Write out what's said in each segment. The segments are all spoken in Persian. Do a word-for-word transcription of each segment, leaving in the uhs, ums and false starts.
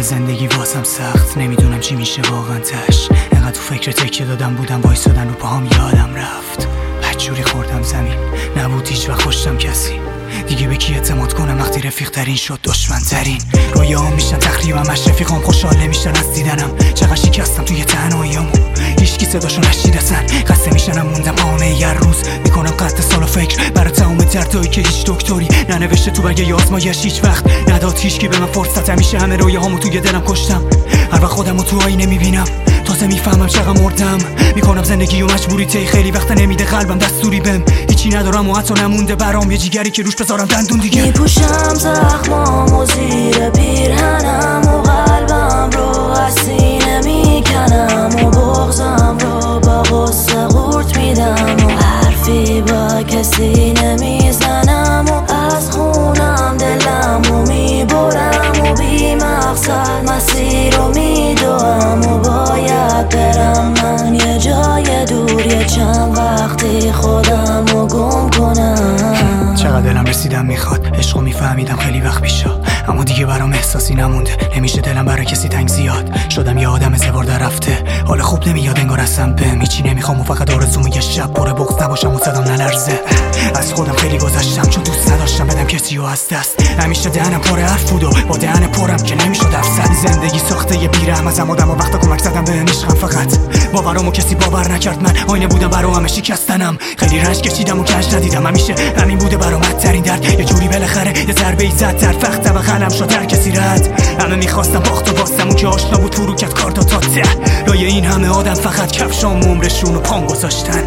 زندگی واسم سخت، نمیدونم چی میشه واقعا تش. انقدر تو فکر تکیه دادم بودم وایسادن رو پاهم یادم رفت. بدجوری خوردم زمین، نبود هیچ وقت خوشتم کسی. دیگه به کی اعتماد کنم وقتی رفیق ترین شد دشمن ترین. رویاام میشن تقریبا مش رفیقام خوشحال نمیشن از دیدنم. چقدر شکستم توی تنهاییامو، هیچکی صداشو نشنید اصلا. قصه میشنم موندم قانه یه روز، میکنم قطع سال و فکر برای تمام دردایی که هیچ دکتری ننوشته تو برگه آزمایش. هیچ وقت نداد هیچکی به من فرصت، همیشه همه رویاهامو توی دلم کشتم. هر وقت خودمو تو آینه میبینم تازه میفهمم چقدر مردم. میکنم زندگی و مجبوری تی، خیلی وقت نمیده قلبم دستوری بهم. هیچی ندارم و حتی نمونده برام یه جیگری که روش بذارم دندون دیگه. میپوشم زخمامو زیر پیرهنم و قلبم رو از سینه میکنم و بغضم رو با غصه قورت میدم و حرفی با کسی نمیزنم و از خونم دلم رو میبرم و بی مقصد مسیر رو میدوم و باید برم من یه جای دور، یه چند وقتی خودم رو گم کنم. چقدر دلم رسیدم میخواد عشقو میفهمیدم خیلی وقت پیشا، اما دیگه برام احساسی نمونده. نمیشه دلم برای کسی تنگ زیاد شدم، یه آدم زبرده رفته. حال خوب نمیاد انگار اصلا بهم هیچی نمیخوام و فقط آرزوم یه شب پر بغض نباشم و صدام نلرزه. از خودم خیلی گذشتم چون دوست نداشتم بدم کسی رو از دست. همیشه دهنم پر حرف بود و با دهن پرم که نمیشد افسد. زندگی ساخته یه بیرحم ازم آدم و وقتا کمک زدم به عشقم، فقط باورامو کسی باور نکرد. من آینه بودم برام همه شکستنم، خیلی رنج کشیدم و کج ندیدم. همیشه همین بوده برام بدترین درد، یه جوری بالاخره یه ضربه ای زد در فخت و قلم شد هر کسی رد. همه میخواستم باخت و باستم، اون که آشنا بود فرو کرد کار تا تا ته. لای این همه آدم فقط کفشام عمرشون رو پام گذاشتن.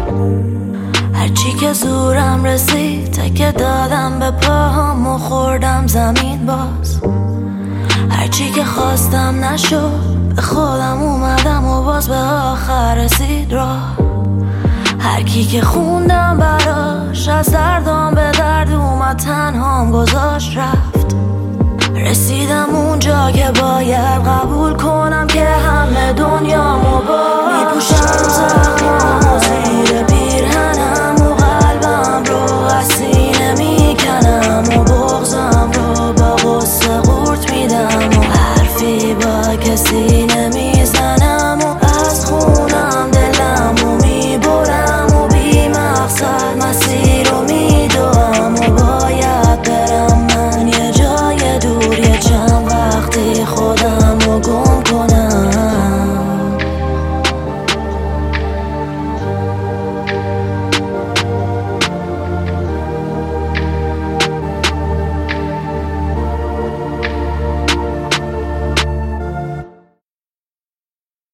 هرچی که زورم رسید تکه دادم به پاهم و خوردم زمین باز. هرچی که خواستم نشد به خودم اومدم و باز به آخر رسید راه. هر کی که خوندم براش از دردام به درد اومد، تنهام گذاشت رفت. رسیدم اونجا که باید قبول کنم که همه دنیامو با میپوشم زخمامو زیر پیرهنم و قلبم رو از سینه میکنم و بغضم رو با غصه قورت میدم و حرفی با کسی